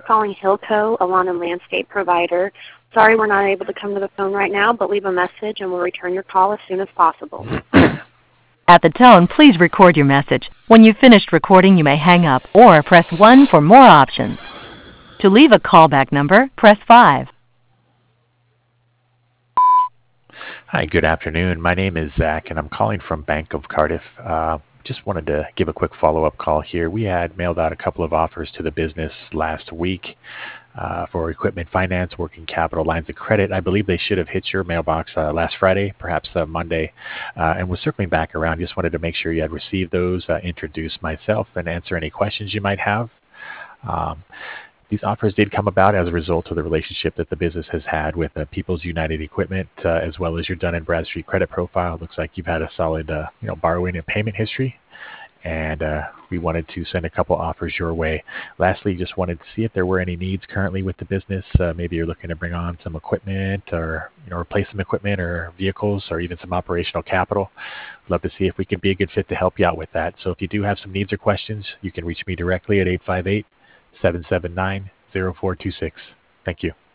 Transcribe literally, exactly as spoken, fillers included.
calling Hilco, a lawn and landscape provider. Sorry we're not able to come to the phone right now, but leave a message and we'll return your call as soon as possible. At the tone, please record your message. When you've finished recording, you may hang up or press one for more options. To leave a callback number, press five. Hi, good afternoon. My name is Zach, and I'm calling from Bank of Cardiff. Uh, just wanted to give a quick follow-up call here. We had mailed out a couple of offers to the business last week uh, for equipment finance, working capital, lines of credit. I believe they should have hit your mailbox uh, last Friday, perhaps uh, Monday, uh, and was circling back around. Just wanted to make sure you had received those, uh, introduce myself, and answer any questions you might have. Um, These offers did come about as a result of the relationship that the business has had with uh, People's United Equipment, uh, as well as your Dun and Bradstreet credit profile. Looks like you've had a solid, uh, you know, borrowing and payment history, and uh, we wanted to send a couple offers your way. Lastly, just wanted to see if there were any needs currently with the business. Uh, maybe you're looking to bring on some equipment, or you know, replace some equipment or vehicles, or even some operational capital. Love to see if we could be a good fit to help you out with that. So if you do have some needs or questions, you can reach me directly at eight five eight, seven seven nine, zero four two six. Thank you.